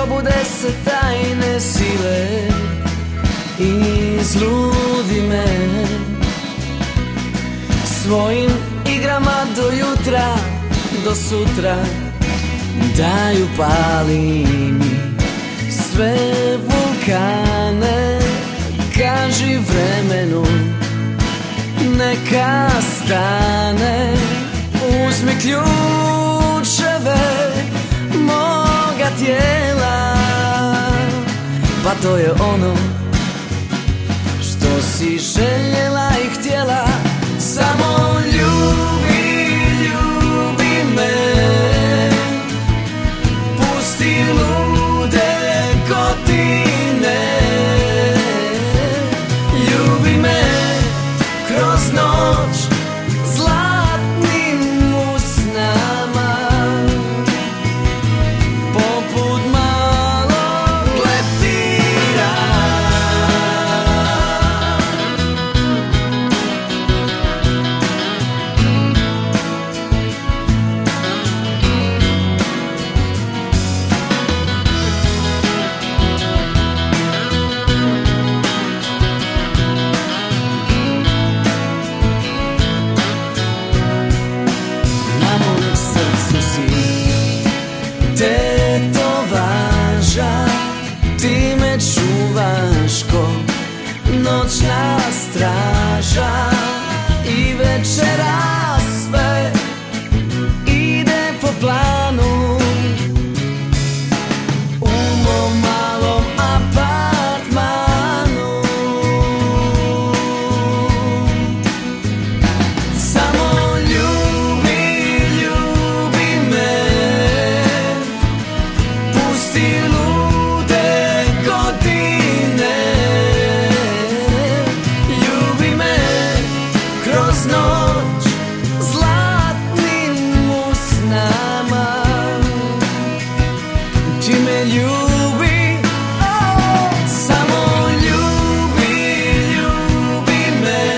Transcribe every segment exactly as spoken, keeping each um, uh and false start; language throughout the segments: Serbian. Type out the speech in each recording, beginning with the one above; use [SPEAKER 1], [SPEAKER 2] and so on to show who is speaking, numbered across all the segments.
[SPEAKER 1] probude se tajne sile, izludi me svojim igrama do jutra, do sutra. Daju pali mi sve vulkane, kaži vremenu neka stane. Uzmi ključeve moga tijela, pa to je ono što si željela i htjela. Samo ljubi, ljubi me, pusti lude godine. Ljubi me kroz noć zlatnim usnama, poput malog leptira. Tetovaža, ti me čuvaš ko noćna straža. I večera sve ide po planu u mom malom apartmanu. Samo ljubi, ljubi me, pusti lude godine. Ljubi me kroz noć zlatnim usnama. Ti me ljubi, oh, samo ljubi, ljubi me,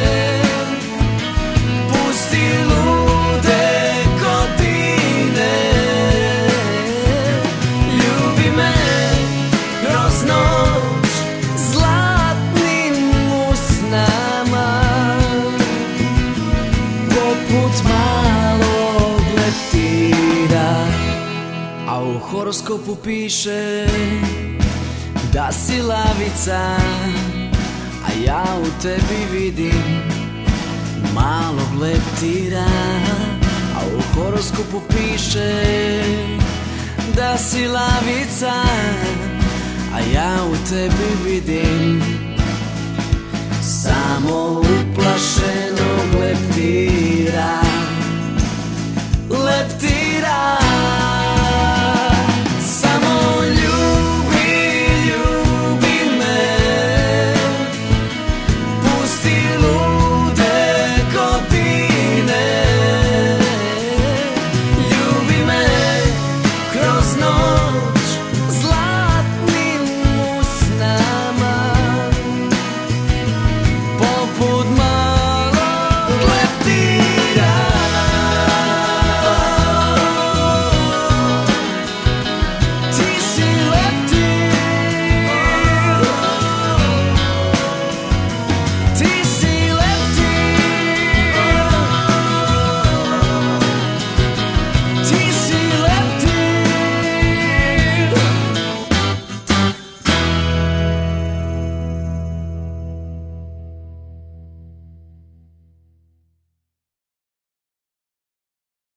[SPEAKER 1] pusti lude godine. Ljubi me kroz noć zlatnim usnama, poput malog leptira. A u horoskopu piše da si lavica, a ja u tebi vidim malog leptira. A u horoskopu piše da si lavica, a ja u tebi vidim samo